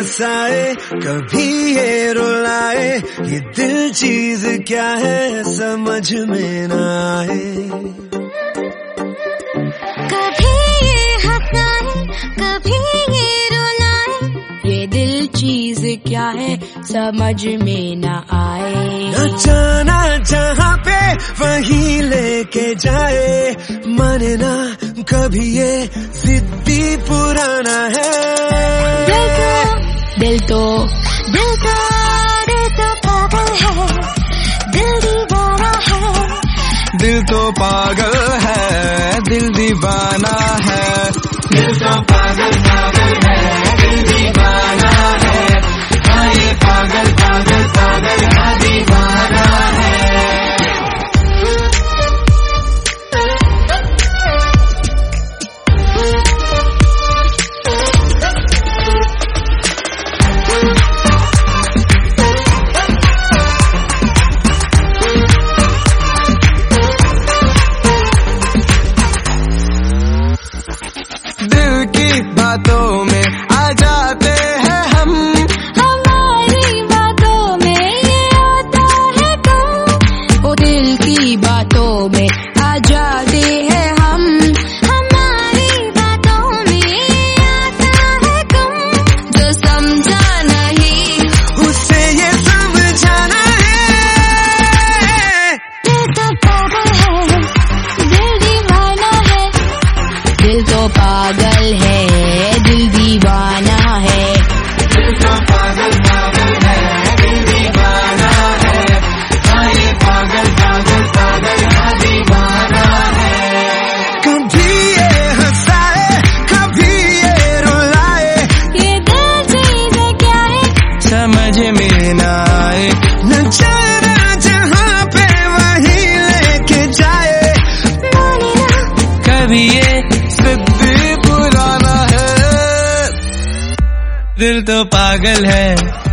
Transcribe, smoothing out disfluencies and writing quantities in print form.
हंसाए कभी ये रुलाए, ये दिल चीज क्या है समझ में ना आए। कभी ये हंसाए कभी ये रुलाए, ये दिल चीज क्या है समझ में ना आए। न जाना जहाँ पे वहीं लेके जाए, माने ना कभी ये जिद्दी पुराना है। दिल तो पागल है, दिल दीवाना है। दिल तो पागल है, दिल दीवाना है। दिल तो पागल पागल है, दिल दीवाना है। हाँ ये पागल पागल पागल हाँ दीवाना है। दिल की बातों में आ जाते हैं हम, हमारी बातों में ये आता है तुम। वो दिल की बातों में आ जाते हैं हम, हमारी बातों में ये आता है तुम। जो समझा नहीं उससे ये समझाना है। दिल तो पागल है, दिल दीवाना है। दिल तो पागल है, दिल दीवाना है। दिल तो पागल पागल है, दिल दीवाना है। हाँ ये पागल पागल पागल हाँ दीवाना है। कभी ये हंसाए कभी ये रुलाए, ये दिल चीज क्या है समझ में ना आए। न जाना जहाँ पे वहीं लेके जाए, माने ना कभी ये जिद्दी पुराना है। दिल तो पागल है,